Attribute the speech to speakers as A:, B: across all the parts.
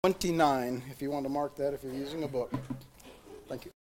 A: 29, if you want to mark that if you're using a book. Thank you.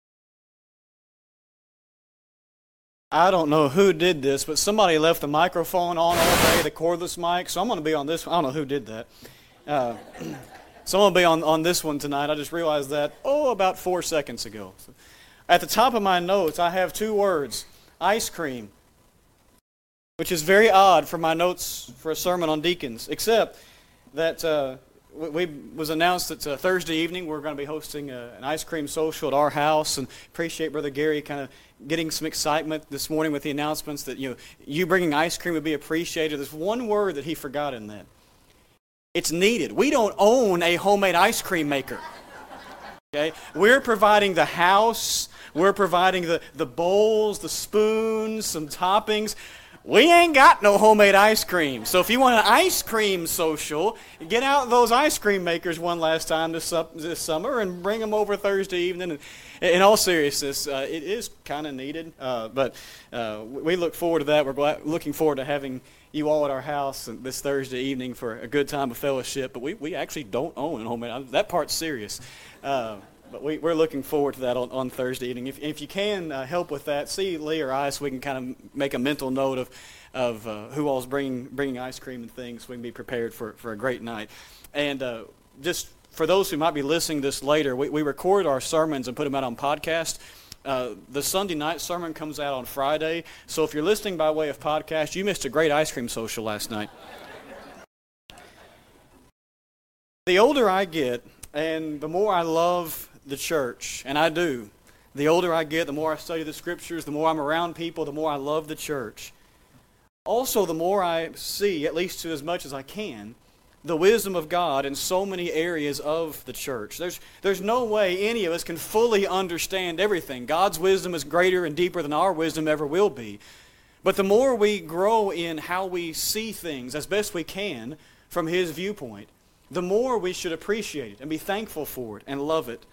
B: I don't know who did this, but somebody left the microphone on all day, the cordless mic, so I'm going to be on this one. I don't know who did that. So I'm going to be on this one tonight. I just realized that, about 4 seconds ago. So at the top of my notes, I have 2 words, ice cream, which is very odd for my notes for a sermon on deacons, except that we was announced that Thursday evening we're going to be hosting an ice cream social at our house, and appreciate Brother Gary kind of getting some excitement this morning with the announcements that you bringing ice cream would be appreciated. There's one word that he forgot in that. It's needed. We don't own a homemade ice cream maker. Okay? We're providing the house. We're providing the bowls, the spoons, some toppings. We ain't got no homemade ice cream. So if you want an ice cream social, get out those ice cream makers one last time this summer and bring them over Thursday evening. And in all seriousness, it is kind of needed, but we look forward to that. We're looking forward to having you all at our house this Thursday evening for a good time of fellowship. But we actually don't own a homemade. That part's serious. But we're looking forward to that on Thursday evening. If you can help with that, see Lee or I so we can kind of make a mental note of who all's bringing ice cream and things so we can be prepared for a great night. And just for those who might be listening this later, we record our sermons and put them out on podcast. The Sunday night sermon comes out on Friday. So if you're listening by way of podcast, you missed a great ice cream social last night. The older I get and the more I love the church, and I do. The older I get, the more I study the Scriptures, the more I'm around people, the more I love the church. Also, the more I see, at least to as much as I can, the wisdom of God in so many areas of the church. There's no way any of us can fully understand everything. God's wisdom is greater and deeper than our wisdom ever will be. But the more we grow in how we see things as best we can from His viewpoint, the more we should appreciate it and be thankful for it and love it.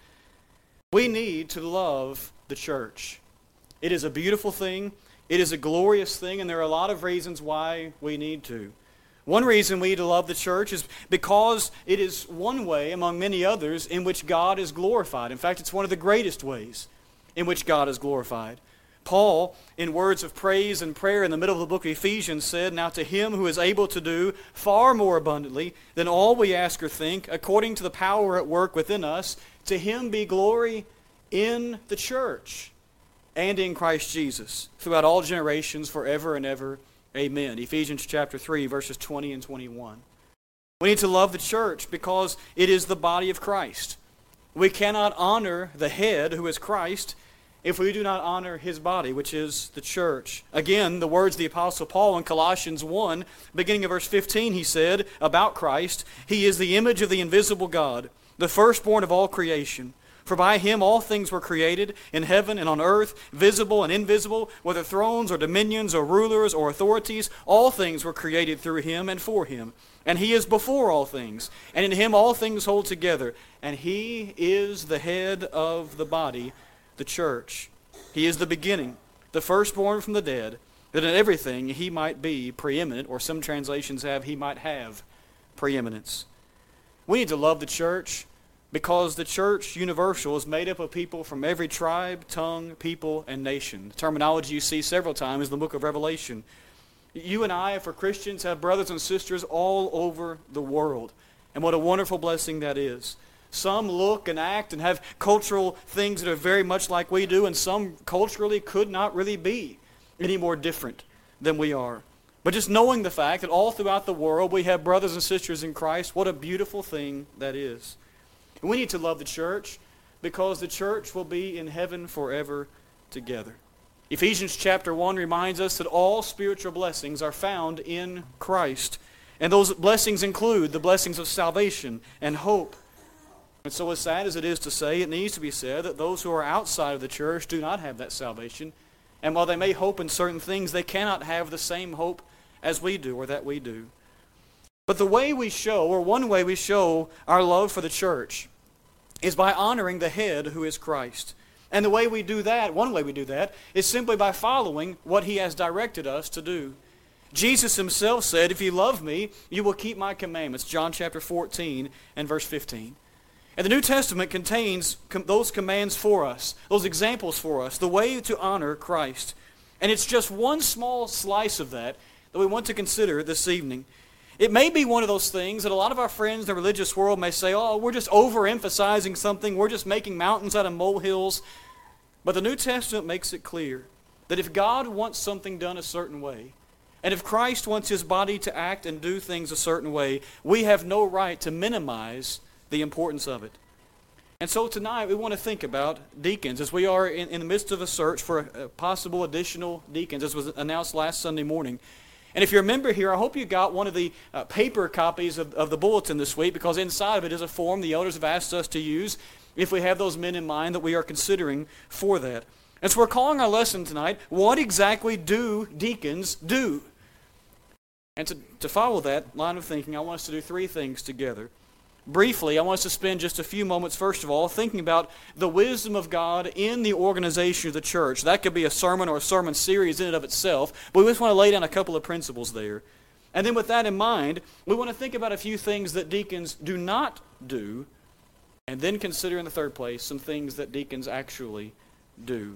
B: We need to love the church. It is a beautiful thing. It is a glorious thing, and there are a lot of reasons why we need to. One reason we need to love the church is because it is one way among many others in which God is glorified. In fact, it's one of the greatest ways in which God is glorified. Paul, in words of praise and prayer in the middle of the book of Ephesians, said, "Now to Him who is able to do far more abundantly than all we ask or think, according to the power at work within us, to Him be glory in the church and in Christ Jesus, throughout all generations, forever and ever. Amen." Ephesians chapter 3, verses 20 and 21. We need to love the church because it is the body of Christ. We cannot honor the head, who is Christ, if we do not honor His body, which is the church. Again, the words of the Apostle Paul in Colossians 1, beginning of verse 15, he said about Christ, "He is the image of the invisible God, the firstborn of all creation. For by Him all things were created, in heaven and on earth, visible and invisible, whether thrones or dominions or rulers or authorities, all things were created through Him and for Him. And He is before all things, and in Him all things hold together. And He is the head of the body, the church. He is the beginning, the firstborn from the dead, that in everything He might be preeminent," or some translations have, He might have preeminence. We need to love the church because the church universal is made up of people from every tribe, tongue, people, and nation. The terminology you see several times in the book of Revelation. You and I, for Christians, have brothers and sisters all over the world. And what a wonderful blessing that is. Some look and act and have cultural things that are very much like we do, and some culturally could not really be any more different than we are. But just knowing the fact that all throughout the world we have brothers and sisters in Christ, what a beautiful thing that is. And we need to love the church because the church will be in heaven forever together. Ephesians chapter 1 reminds us that all spiritual blessings are found in Christ. And those blessings include the blessings of salvation and hope. And so as sad as it is to say, it needs to be said that those who are outside of the church do not have that salvation. And while they may hope in certain things, they cannot have the same hope as we do or that we do. But the way we show, or one way we show our love for the church, is by honoring the head, who is Christ. And the way we do that, one way we do that, is simply by following what He has directed us to do. Jesus Himself said, "If you love me, you will keep my commandments." John chapter 14 and verse 15. And the New Testament contains those commands for us, those examples for us, the way to honor Christ. And it's just one small slice of that we want to consider this evening. It may be one of those things that a lot of our friends in the religious world may say, oh, we're just overemphasizing something, we're just making mountains out of molehills. But the New Testament makes it clear that if God wants something done a certain way, and if Christ wants His body to act and do things a certain way, we have no right to minimize the importance of it. And so tonight we want to think about deacons as we are in the midst of a search for possible additional deacons, as was announced last Sunday morning. And if you're a member here, I hope you got one of the paper copies of the bulletin this week, because inside of it is a form the elders have asked us to use if we have those men in mind that we are considering for that. And so we're calling our lesson tonight, What Exactly Do Deacons Do? And to follow that line of thinking, I want us to do three things together. Briefly, I want us to spend just a few moments, first of all, thinking about the wisdom of God in the organization of the church. That could be a sermon or a sermon series in and of itself, but we just want to lay down a couple of principles there. And then with that in mind, we want to think about a few things that deacons do not do, and then consider in the third place some things that deacons actually do.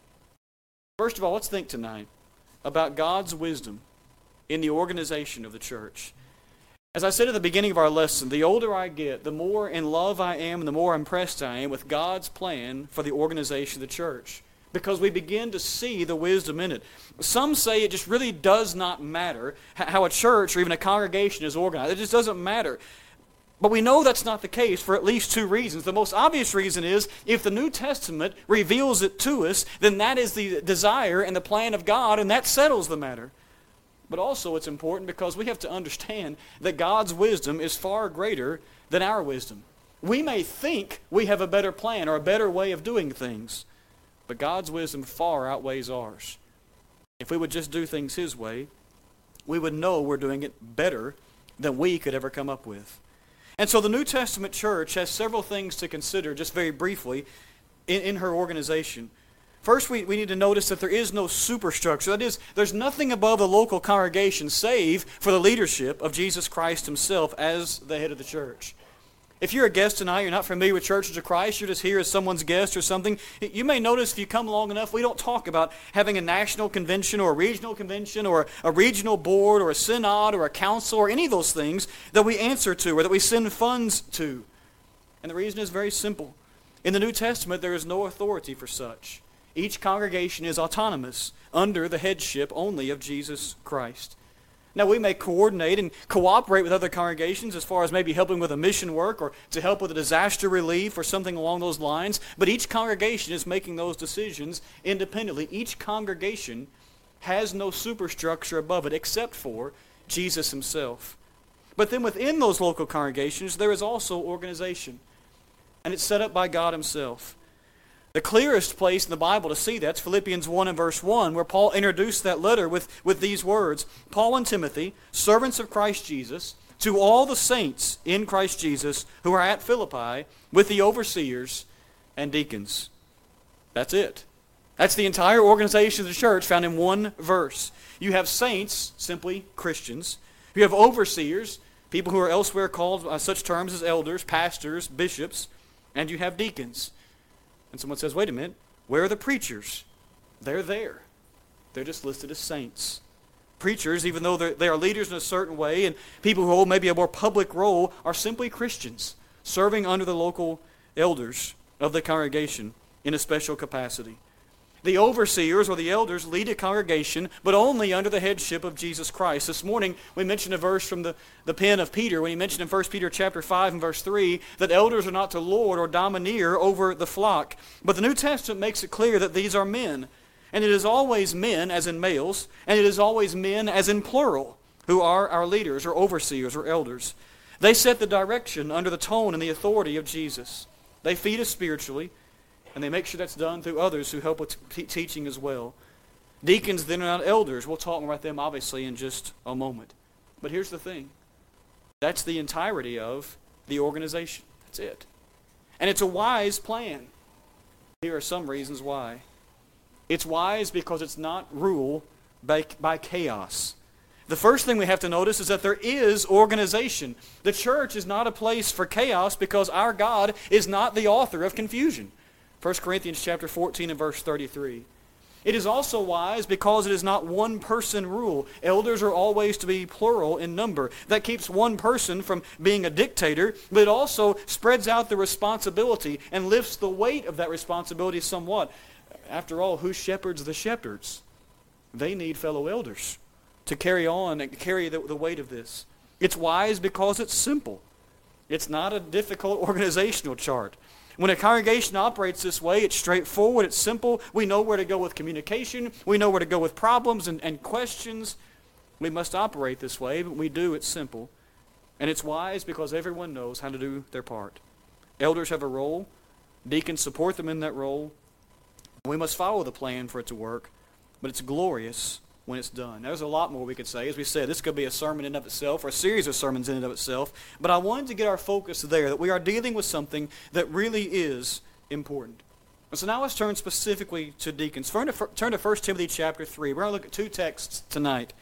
B: First of all, let's think tonight about God's wisdom in the organization of the church. As I said at the beginning of our lesson, the older I get, the more in love I am and the more impressed I am with God's plan for the organization of the church, because we begin to see the wisdom in it. Some say it just really does not matter how a church or even a congregation is organized. It just doesn't matter. But we know that's not the case for at least two reasons. The most obvious reason is if the New Testament reveals it to us, then that is the desire and the plan of God, and that settles the matter. But also it's important because we have to understand that God's wisdom is far greater than our wisdom. We may think we have a better plan or a better way of doing things, but God's wisdom far outweighs ours. If we would just do things His way, we would know we're doing it better than we could ever come up with. And so the New Testament church has several things to consider, just very briefly, in her organization. First, we need to notice that there is no superstructure. That is, there's nothing above the local congregation save for the leadership of Jesus Christ Himself as the head of the church. If you're a guest tonight, you're not familiar with Churches of Christ, you're just here as someone's guest or something, you may notice if you come long enough, we don't talk about having a national convention or a regional convention or a regional board or a synod or a council or any of those things that we answer to or that we send funds to. And the reason is very simple. In the New Testament, there is no authority for such. Each congregation is autonomous under the headship only of Jesus Christ. Now, we may coordinate and cooperate with other congregations as far as maybe helping with a mission work or to help with a disaster relief or something along those lines, but each congregation is making those decisions independently. Each congregation has no superstructure above it except for Jesus Himself. But then within those local congregations, there is also organization, and it's set up by God Himself. The clearest place in the Bible to see that's Philippians 1 and verse 1, where Paul introduced that letter with these words, Paul and Timothy, servants of Christ Jesus, to all the saints in Christ Jesus who are at Philippi with the overseers and deacons. That's it. That's the entire organization of the church found in one verse. You have saints, simply Christians. You have overseers, people who are elsewhere called by such terms as elders, pastors, bishops, and you have deacons. And someone says, wait a minute, where are the preachers? They're there. They're just listed as saints. Preachers, even though they are leaders in a certain way, and people who hold maybe a more public role, are simply Christians, serving under the local elders of the congregation in a special capacity. The overseers or the elders lead a congregation, but only under the headship of Jesus Christ. This morning we mentioned a verse from the pen of Peter when he mentioned in 1 Peter chapter 5 and verse 3 that elders are not to lord or domineer over the flock. But the New Testament makes it clear that these are men. And it is always men as in males, and it is always men as in plural, who are our leaders or overseers or elders. They set the direction under the tone and the authority of Jesus. They feed us spiritually, and they make sure that's done through others who help with teaching as well. Deacons then are not elders. We'll talk about them obviously in just a moment. But here's the thing. That's the entirety of the organization. That's it. And it's a wise plan. Here are some reasons why. It's wise because it's not ruled by chaos. The first thing we have to notice is that there is organization. The church is not a place for chaos because our God is not the author of confusion. 1 Corinthians chapter 14 and verse 33. It is also wise because it is not one person rule. Elders are always to be plural in number. That keeps one person from being a dictator, but it also spreads out the responsibility and lifts the weight of that responsibility somewhat. After all, who shepherds the shepherds? They need fellow elders to carry on and carry the weight of this. It's wise because it's simple. It's not a difficult organizational chart. When a congregation operates this way, it's straightforward, it's simple. We know where to go with communication. We know where to go with problems and questions. We must operate this way, but we do. It's simple. And it's wise because everyone knows how to do their part. Elders have a role. Deacons support them in that role. We must follow the plan for it to work, but it's glorious when it's done. There's a lot more we could say. As we said, this could be a sermon in and of itself or a series of sermons in and of itself, but I wanted to get our focus there, that we are dealing with something that really is important. And so now let's turn specifically to deacons. Turn to 1 Timothy chapter 3. We're going to look at two texts tonight.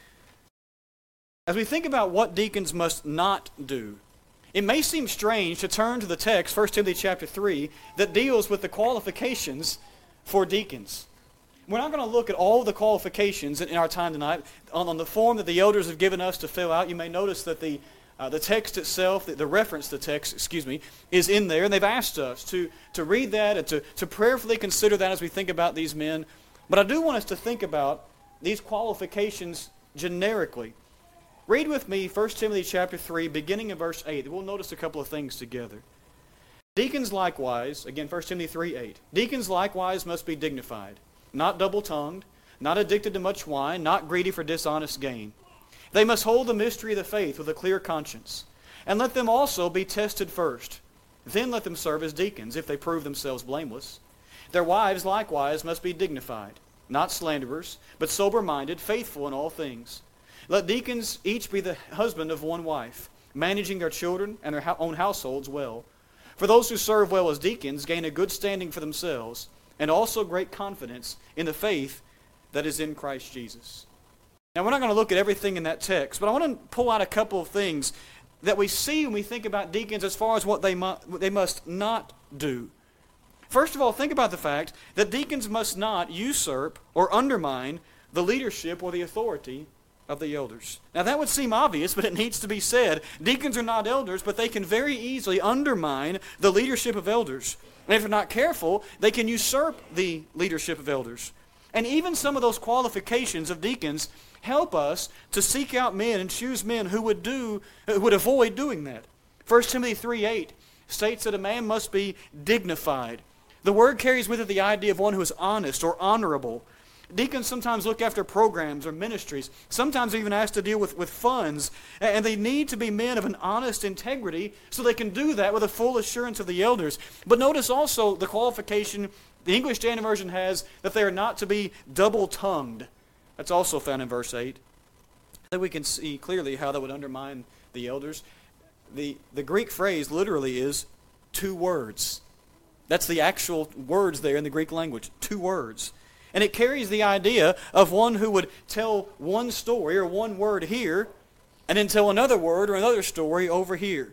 B: As we think about what deacons must not do, it may seem strange to turn to the text, 1 Timothy chapter 3, that deals with the qualifications for deacons. We're not going to look at all the qualifications in our time tonight. On the form that the elders have given us to fill out, you may notice that the text itself, the reference to the text, is in there. And they've asked us to read that and to prayerfully consider that as we think about these men. But I do want us to think about these qualifications generically. Read with me 1 Timothy chapter 3, beginning in verse 8. We'll notice a couple of things together. Deacons likewise, again 1 Timothy 3:8. Deacons likewise must be dignified, not double-tongued, not addicted to much wine, not greedy for dishonest gain. They must hold the mystery of the faith with a clear conscience. And let them also be tested first. Then let them serve as deacons, if they prove themselves blameless. Their wives likewise must be dignified, not slanderers, but sober-minded, faithful in all things. Let deacons each be the husband of one wife, managing their children and their own households well. For those who serve well as deacons gain a good standing for themselves, and also great confidence in the faith that is in Christ Jesus. Now, we're not going to look at everything in that text, but I want to pull out a couple of things that we see when we think about deacons as far as what they must not do. First of all, think about the fact that deacons must not usurp or undermine the leadership or the authority of the elders. Now, that would seem obvious, but it needs to be said. Deacons are not elders, but they can very easily undermine the leadership of elders. And if they're not careful, they can usurp the leadership of elders. And even some of those qualifications of deacons help us to seek out men and choose men who would avoid doing that. 1 Timothy 3:8 states that a man must be dignified. The word carries with it the idea of one who is honest or honorable. Deacons sometimes look after programs or ministries. Sometimes they're even asked to deal with funds. And they need to be men of an honest integrity so they can do that with a full assurance of the elders. But notice also the qualification the English Standard Version has, that they are not to be double-tongued. That's also found in verse 8. Then we can see clearly how that would undermine the elders. The Greek phrase literally is 2 words. That's the actual words there in the Greek language, 2 words. And it carries the idea of one who would tell one story or one word here and then tell another word or another story over here.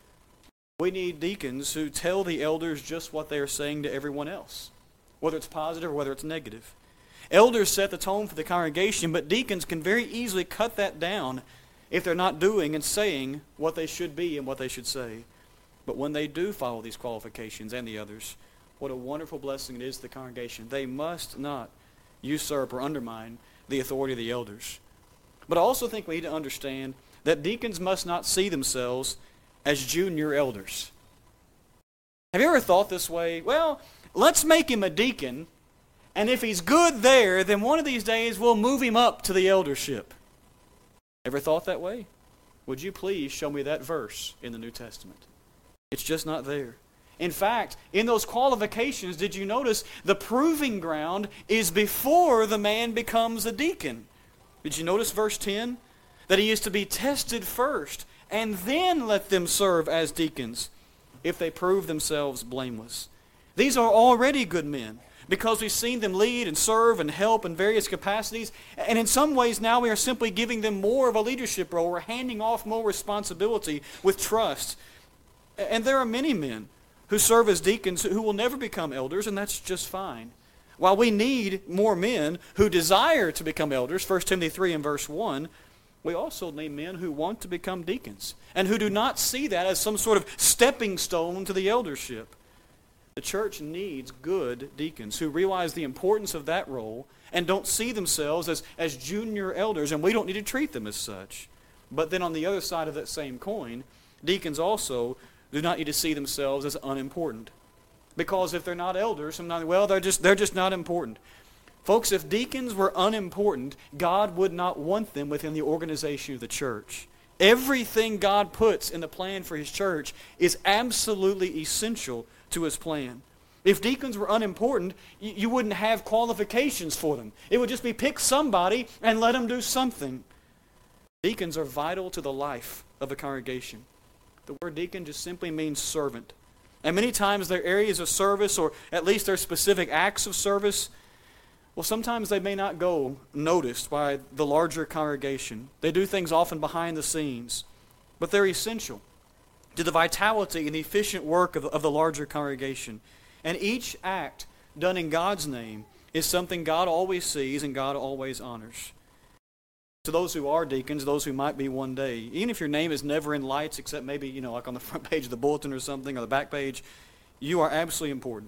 B: We need deacons who tell the elders just what they are saying to everyone else, whether it's positive or whether it's negative. Elders set the tone for the congregation, but deacons can very easily cut that down if they're not doing and saying what they should be and what they should say. But when they do follow these qualifications and the others, what a wonderful blessing it is to the congregation. They must not usurp or undermine the authority of the elders. But I also think we need to understand that deacons must not see themselves as junior elders. Have you ever thought this way? Well, let's make him a deacon, and if he's good there, then one of these days we'll move him up to the eldership. Ever thought that way? Would you please show me that verse in the New Testament? It's just not there. In fact, in those qualifications, did you notice the proving ground is before the man becomes a deacon? Did you notice verse 10? That he is to be tested first, and then let them serve as deacons if they prove themselves blameless. These are already good men, because we've seen them lead and serve and help in various capacities. And in some ways now we are simply giving them more of a leadership role. We're handing off more responsibility with trust. And there are many men who serve as deacons who will never become elders, and that's just fine. While we need more men who desire to become elders, 1 Timothy 3 and verse 1, we also need men who want to become deacons and who do not see that as some sort of stepping stone to the eldership. The church needs good deacons who realize the importance of that role and don't see themselves as junior elders, and we don't need to treat them as such. But then on the other side of that same coin, deacons also do not need to see themselves as unimportant. Because if they're not elders, they're just not important. Folks, if deacons were unimportant, God would not want them within the organization of the church. Everything God puts in the plan for His church is absolutely essential to His plan. If deacons were unimportant, you wouldn't have qualifications for them. It would just be pick somebody and let them do something. Deacons are vital to the life of a congregation. The word deacon just simply means servant. And many times their areas of service, or at least their specific acts of service, well, sometimes they may not go noticed by the larger congregation. They do things often behind the scenes, but they're essential to the vitality and the efficient work of the larger congregation. And each act done in God's name is something God always sees and God always honors. To those who are deacons, those who might be one day, even if your name is never in lights except maybe, like on the front page of the bulletin or something, or the back page, you are absolutely important.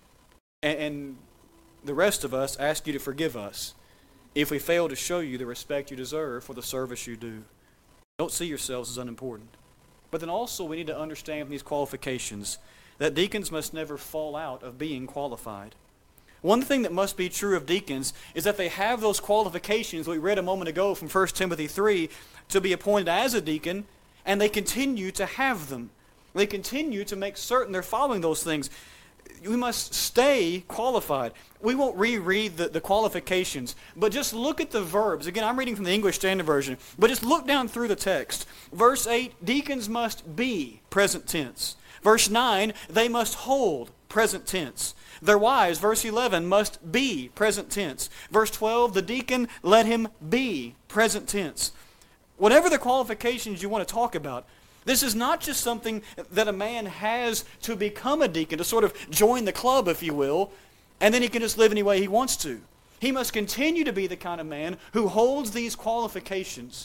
B: And the rest of us ask you to forgive us if we fail to show you the respect you deserve for the service you do. Don't see yourselves as unimportant. But then also we need to understand from these qualifications that deacons must never fall out of being qualified. One thing that must be true of deacons is that they have those qualifications we read a moment ago from 1 Timothy 3 to be appointed as a deacon, and they continue to have them. They continue to make certain they're following those things. We must stay qualified. We won't reread the qualifications, but just look at the verbs. Again, I'm reading from the English Standard Version, but just look down through the text. Verse 8, deacons must be, present tense. Verse 9, they must hold, present tense. Their wives, verse 11, must be, present tense. Verse 12, the deacon, let him be, present tense. Whatever the qualifications you want to talk about, this is not just something that a man has to become a deacon, to sort of join the club, if you will, and then he can just live any way he wants to. He must continue to be the kind of man who holds these qualifications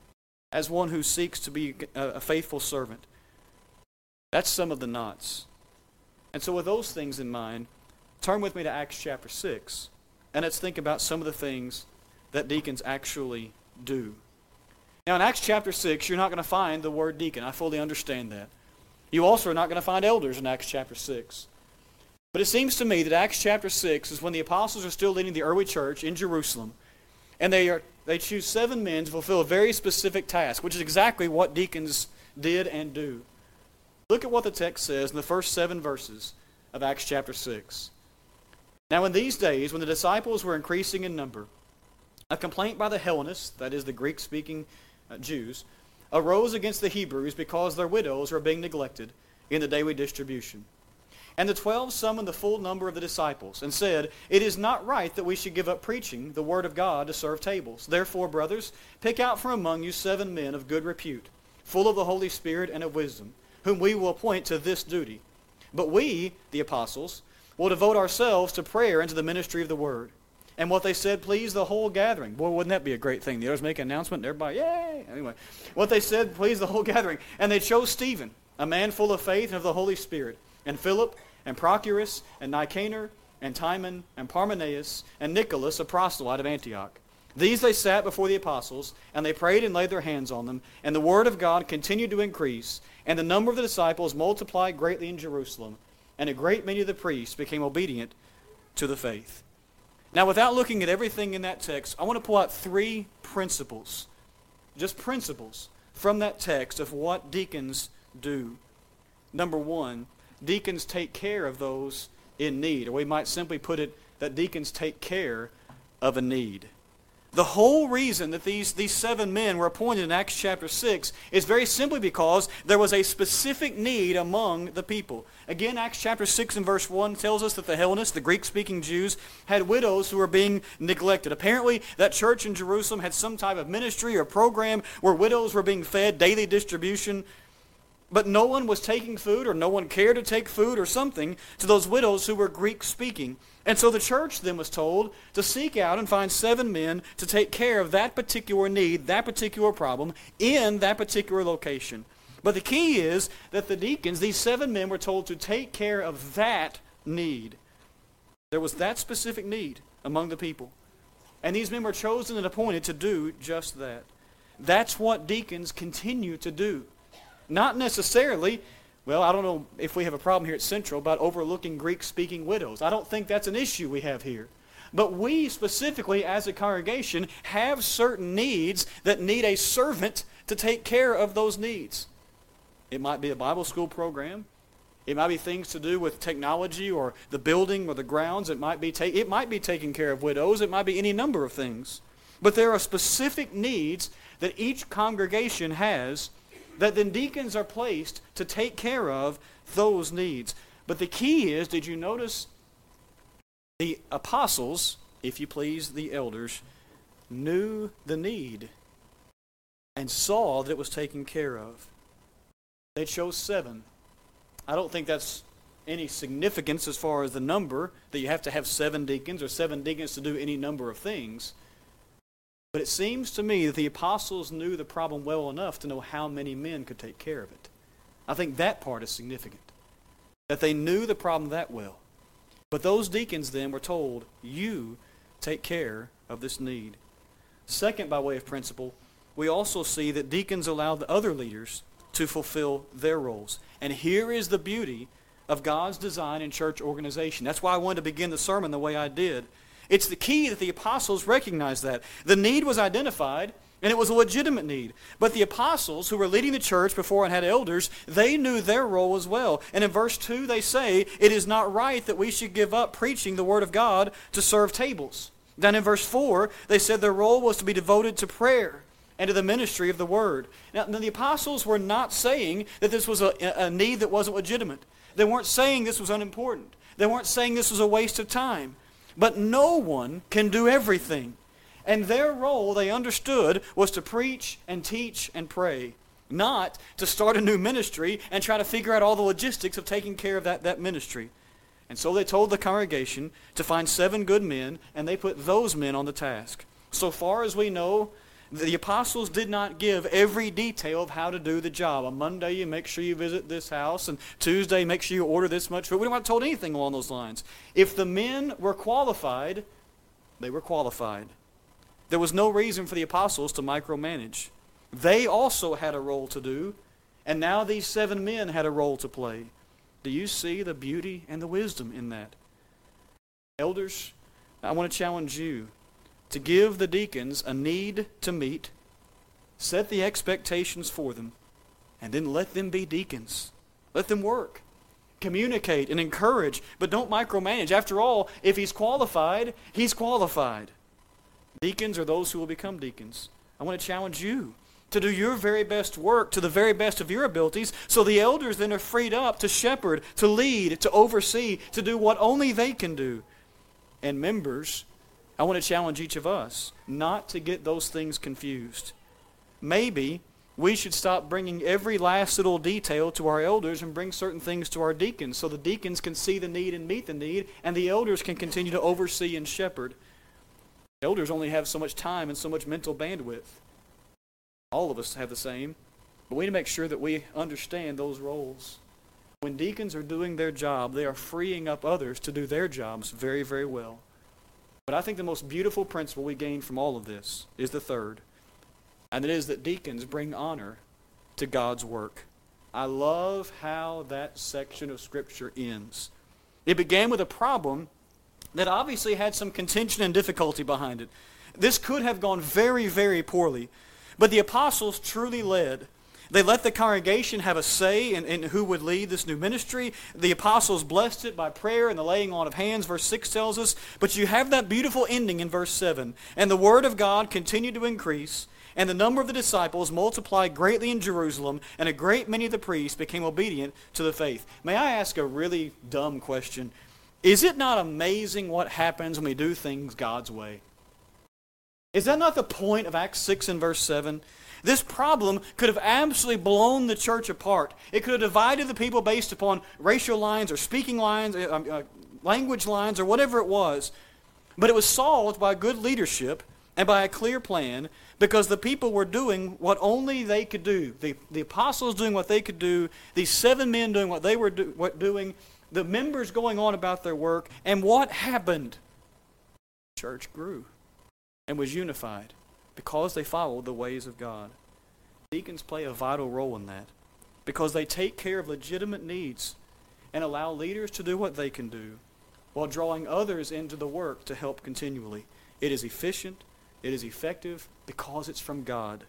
B: as one who seeks to be a faithful servant. That's some of the knots. And so with those things in mind, turn with me to Acts chapter 6, and let's think about some of the things that deacons actually do. Now in Acts chapter 6, you're not going to find the word deacon. I fully understand that. You also are not going to find elders in Acts chapter 6. But it seems to me that Acts chapter 6 is when the apostles are still leading the early church in Jerusalem, and they choose 7 men to fulfill a very specific task, which is exactly what deacons did and do. Look at what the text says in the first 7 verses of Acts chapter 6. Now in these days, when the disciples were increasing in number, a complaint by the Hellenists, that is the Greek-speaking Jews, arose against the Hebrews because their widows were being neglected in the daily distribution. And the 12 summoned the full number of the disciples and said, "It is not right that we should give up preaching the word of God to serve tables. Therefore, brothers, pick out from among you 7 men of good repute, full of the Holy Spirit and of wisdom, whom we will appoint to this duty. But we, the apostles, will devote ourselves to prayer and to the ministry of the word." And what they said pleased the whole gathering. Boy, wouldn't that be a great thing? The others make an announcement and everybody, yay! Anyway, what they said pleased the whole gathering. And they chose Stephen, a man full of faith and of the Holy Spirit, and Philip, and Prochorus, and Nicanor, and Timon, and Parmenas, and Nicholas, a proselyte of Antioch. These they sat before the apostles, and they prayed and laid their hands on them, and the word of God continued to increase, and the number of the disciples multiplied greatly in Jerusalem, and a great many of the priests became obedient to the faith. Now, without looking at everything in that text, I want to pull out 3 principles, just principles, from that text of what deacons do. Number 1, deacons take care of those in need, or we might simply put it that deacons take care of a need. The whole reason that these 7 men were appointed in Acts chapter 6 is very simply because there was a specific need among the people. Again, Acts chapter 6 and verse 1 tells us that the Hellenists, the Greek-speaking Jews, had widows who were being neglected. Apparently, that church in Jerusalem had some type of ministry or program where widows were being fed, daily distribution. But no one was taking food, or no one cared to take food or something to those widows who were Greek-speaking. And so the church then was told to seek out and find 7 men to take care of that particular need, that particular problem, in that particular location. But the key is that the deacons, these 7 men, were told to take care of that need. There was that specific need among the people. And these men were chosen and appointed to do just that. That's what deacons continue to do. Not necessarily, well, I don't know if we have a problem here at Central about overlooking Greek-speaking widows. I don't think that's an issue we have here. But we specifically, as a congregation, have certain needs that need a servant to take care of those needs. It might be a Bible school program. It might be things to do with technology or the building or the grounds. It might be taking care of widows. It might be any number of things. But there are specific needs that each congregation has that then deacons are placed to take care of those needs. But the key is, did you notice the apostles, if you please, the elders, knew the need and saw that it was taken care of. They chose 7. I don't think that's any significance as far as the number, that you have to have 7 deacons or 7 deacons to do any number of things. But it seems to me that the apostles knew the problem well enough to know how many men could take care of it. I think that part is significant, that they knew the problem that well. But those deacons then were told, you take care of this need. Second, by way of principle, we also see that deacons allowed the other leaders to fulfill their roles. And here is the beauty of God's design in church organization. That's why I wanted to begin the sermon the way I did. It's the key that the apostles recognized that. The need was identified, and it was a legitimate need. But the apostles, who were leading the church before and had elders, they knew their role as well. And in verse 2 they say, it is not right that we should give up preaching the word of God to serve tables. Then in verse 4 they said their role was to be devoted to prayer and to the ministry of the word. Now the apostles were not saying that this was a need that wasn't legitimate. They weren't saying this was unimportant. They weren't saying this was a waste of time. But no one can do everything. And their role, they understood, was to preach and teach and pray, not to start a new ministry and try to figure out all the logistics of taking care of that ministry. And so they told the congregation to find 7 good men, and they put those men on the task. So far as we know, the apostles did not give every detail of how to do the job. On Monday, you make sure you visit this house, and Tuesday, make sure you order this much food. We weren't told anything along those lines. If the men were qualified, they were qualified. There was no reason for the apostles to micromanage. They also had a role to do, and now these 7 men had a role to play. Do you see the beauty and the wisdom in that? Elders, I want to challenge you to give the deacons a need to meet, set the expectations for them, and then let them be deacons. Let them work. Communicate and encourage, but don't micromanage. After all, if he's qualified, he's qualified. Deacons are those who will become deacons. I want to challenge you to do your very best work to the very best of your abilities, so the elders then are freed up to shepherd, to lead, to oversee, to do what only they can do. And members, I want to challenge each of us not to get those things confused. Maybe we should stop bringing every last little detail to our elders and bring certain things to our deacons, so the deacons can see the need and meet the need, and the elders can continue to oversee and shepherd. Elders only have so much time and so much mental bandwidth. All of us have the same, but we need to make sure that we understand those roles. When deacons are doing their job, they are freeing up others to do their jobs very, very well. But I think the most beautiful principle we gain from all of this is the third, and it is that deacons bring honor to God's work. I love how that section of Scripture ends. It began with a problem that obviously had some contention and difficulty behind it. This could have gone very, very poorly, but the apostles truly led. They let the congregation have a say in who would lead this new ministry. The apostles blessed it by prayer and the laying on of hands, verse 6 tells us. But you have that beautiful ending in verse 7. And the word of God continued to increase, and the number of the disciples multiplied greatly in Jerusalem, and a great many of the priests became obedient to the faith. May I ask a really dumb question? Is it not amazing what happens when we do things God's way? Is that not the point of Acts 6 and verse 7? This problem could have absolutely blown the church apart. It could have divided the people based upon racial lines or speaking lines, language lines, or whatever it was. But it was solved by good leadership and by a clear plan, because the people were doing what only they could do. The apostles doing what they could do, these 7 men doing what they were doing, the members going on about their work, and what happened? The church grew and was unified because they followed the ways of God. Deacons play a vital role in that because they take care of legitimate needs and allow leaders to do what they can do while drawing others into the work to help continually. It is efficient, it is effective because it's from God.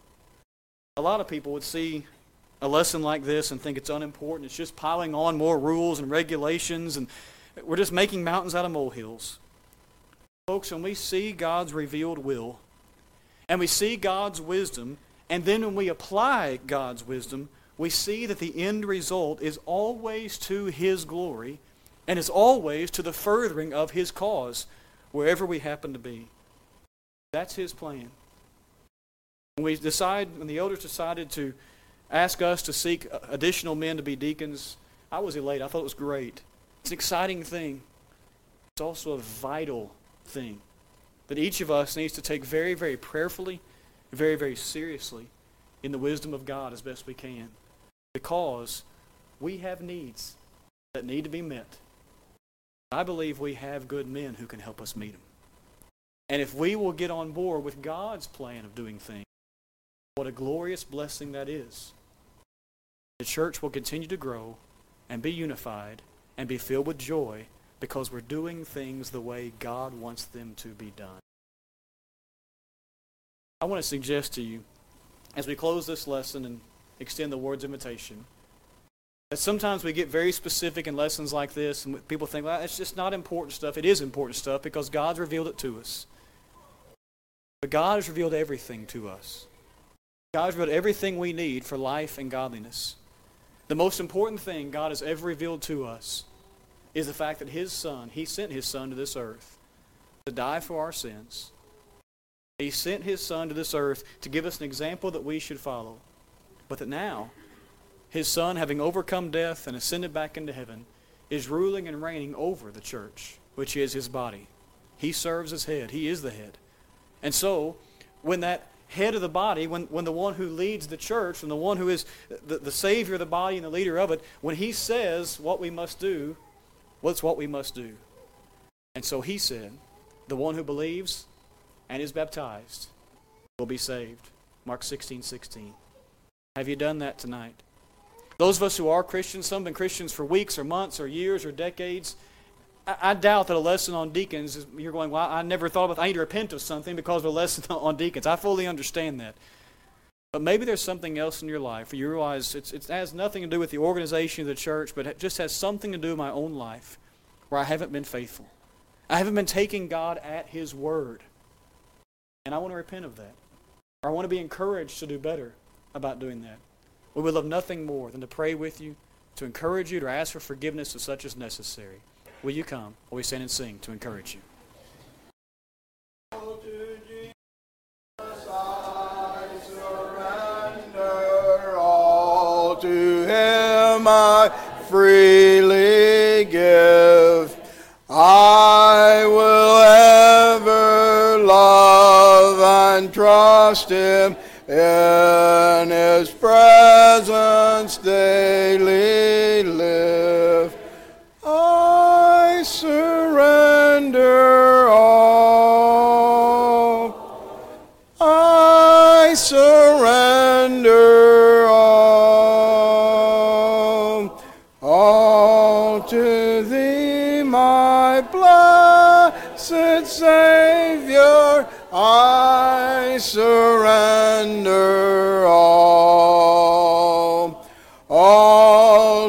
B: A lot of people would see a lesson like this and think it's unimportant. It's just piling on more rules and regulations, and we're just making mountains out of molehills. Folks, when we see God's revealed will, and we see God's wisdom, and then when we apply God's wisdom, we see that the end result is always to His glory, and is always to the furthering of His cause, wherever we happen to be. That's His plan. When the elders decided to ask us to seek additional men to be deacons, I was elated. I thought it was great. It's an exciting thing. It's also a vital thing that each of us needs to take very, very prayerfully, very, very seriously in the wisdom of God as best we can. Because we have needs that need to be met. I believe we have good men who can help us meet them. And if we will get on board with God's plan of doing things, what a glorious blessing that is. The church will continue to grow and be unified and be filled with joy because we're doing things the way God wants them to be done. I want to suggest to you, as we close this lesson and extend the word's invitation, that sometimes we get very specific in lessons like this, and people think, well, it's just not important stuff. It is important stuff because God's revealed it to us. But God has revealed everything to us. God has revealed everything we need for life and godliness. The most important thing God has ever revealed to us is the fact that His Son, He sent His Son to this earth to die for our sins. He sent His Son to this earth to give us an example that we should follow. But that now, His Son, having overcome death and ascended back into heaven, is ruling and reigning over the church, which is His body. He serves as head. He is the head. And so, when that head of the body, when the one who leads the church, and the one who is the Savior of the body and the leader of it, when He says what we must do, what's what we must do? And so He said, the one who believes and is baptized will be saved. Mark 16:16. Have you done that tonight? Those of us who are Christians, some have been Christians for weeks or months or years or decades, I doubt that a lesson on deacons, you're going, well, I never thought about, I need to repent of something because of a lesson on deacons. I fully understand that. But maybe there's something else in your life where you realize it has nothing to do with the organization of the church, but it just has something to do with my own life where I haven't been faithful. I haven't been taking God at His word. And I want to repent of that. Or I want to be encouraged to do better about doing that. We would love nothing more than to pray with you, to encourage you, to ask for forgiveness if such is necessary. Will you come while we stand and sing to encourage you?
A: To Jesus I surrender, all to Him I freely give. I will ever love and trust Him, in His presence daily live. I surrender all. I surrender all. All to Thee, my blessed Savior, I surrender all.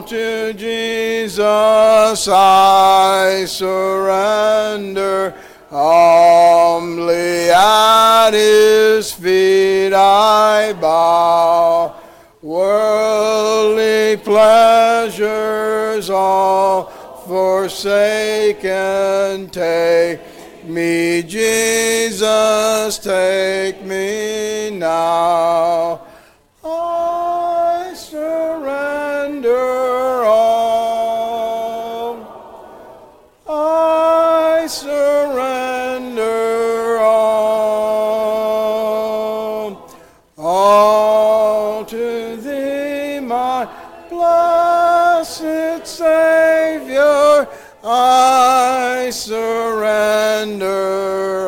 C: to Jesus I surrender. Humbly at His feet I bow. Worldly pleasures all forsaken, take me, Jesus, take me now. I surrender all. I surrender all to Thee, my blessed Savior. I surrender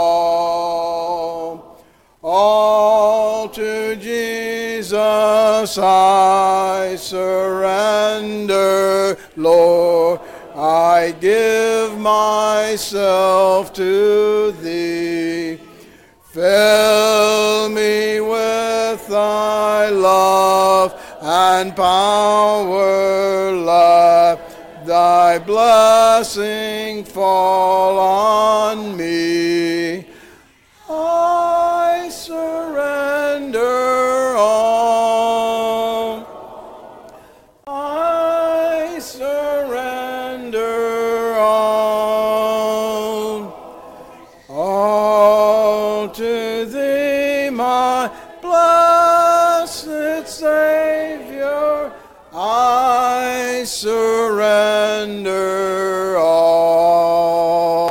C: all to Jesus I surrender, Lord. I give myself to Thee. Fill me with Thy love and power, let Thy blessing fall on me. I surrender all. I surrender all to Thee, my blessed Savior. I surrender